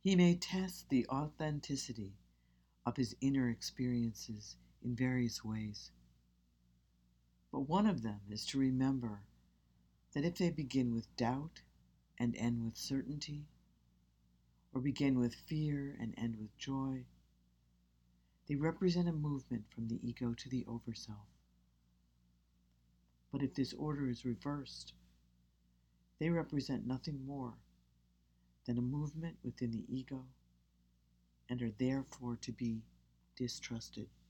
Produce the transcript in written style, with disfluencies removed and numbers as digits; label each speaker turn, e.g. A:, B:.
A: He may test the authenticity of his inner experiences in various ways, but one of them is to remember that if they begin with doubt and end with certainty, or begin with fear and end with joy, they represent a movement from the ego to the overself. But if this order is reversed, they represent nothing more than a movement within the ego and are therefore to be distrusted.